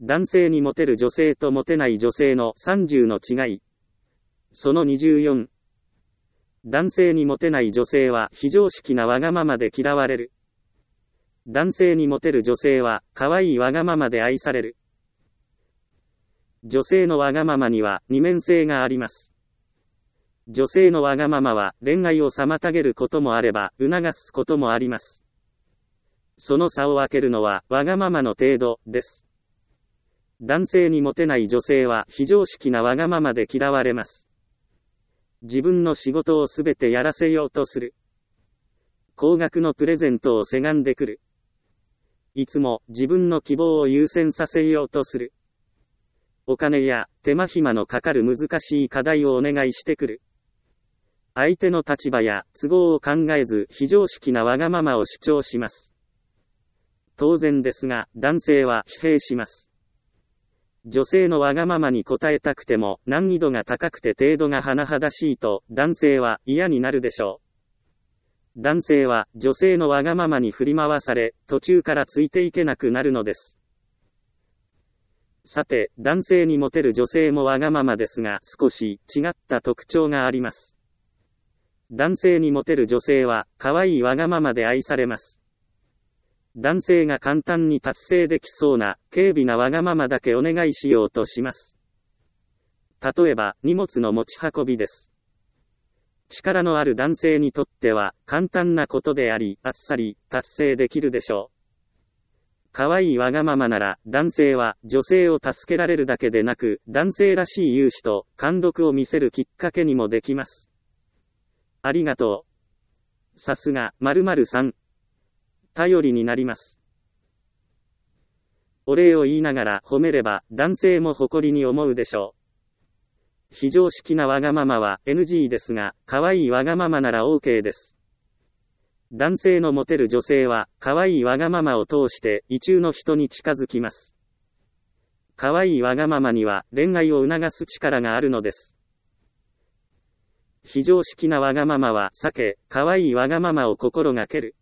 男性にモテる女性とモテない女性の30の違い。その24。男性にモテない女性は非常識なわがままで嫌われる。男性にモテる女性は可愛いわがままで愛される。女性のわがままには二面性があります。女性のわがままは恋愛を妨げることもあれば促すこともあります。その差を分けるのはわがままの程度です。男性にモテない女性は非常識なわがままで嫌われます。自分の仕事をすべてやらせようとする。高額のプレゼントをせがんでくる。いつも自分の希望を優先させようとする。お金や手間暇のかかる難しい課題をお願いしてくる。相手の立場や都合を考えず非常識なわがままを主張します。当然ですが、男性は疲弊します。女性のわがままに応えたくても難易度が高くて程度が甚だしいと男性は嫌になるでしょう。男性は女性のわがままに振り回され、途中からついていけなくなるのです。さて、男性にモテる女性もわがままですが少し違った特徴があります。男性にモテる女性は可愛いわがままで愛されます。男性が簡単に達成できそうな軽微なわがままだけお願いしようとします。例えば荷物の持ち運びです。力のある男性にとっては簡単なことであり、あっさり達成できるでしょう。可愛いわがままなら男性は女性を助けられるだけでなく、男性らしい勇姿と貫禄を見せるきっかけにもできます。ありがとう。さすが〇〇さん。頼りになります。お礼を言いながら褒めれば男性も誇りに思うでしょう。非常識なわがままは NG ですが、可愛いわがままなら OK です。男性のモテる女性は可愛いわがままを通して意中の人に近づきます。可愛いわがままには恋愛を促す力があるのです。非常識なわがままは避け、可愛いわがままを心がける。